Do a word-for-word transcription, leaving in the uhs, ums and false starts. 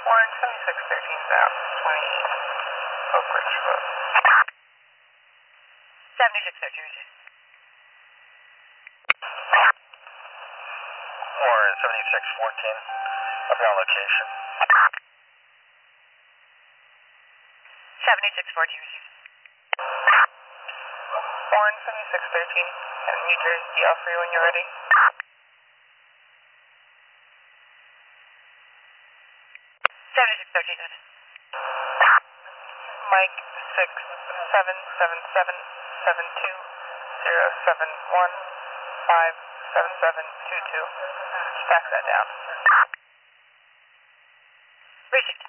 Warren seventy-six thirteen out, twenty Oak Ridge Road. seventy-six thirteen, Richard. Warren seventy-six fourteen, I'll be on location. seventy-six fourteen, Richard. Warren seventy-six thirteen, and New Jersey D L for you when you're ready. seventy-six thirteen, Mike six seven seven seven seven two zero seven one five seven seven two two. Stack that down. Richard.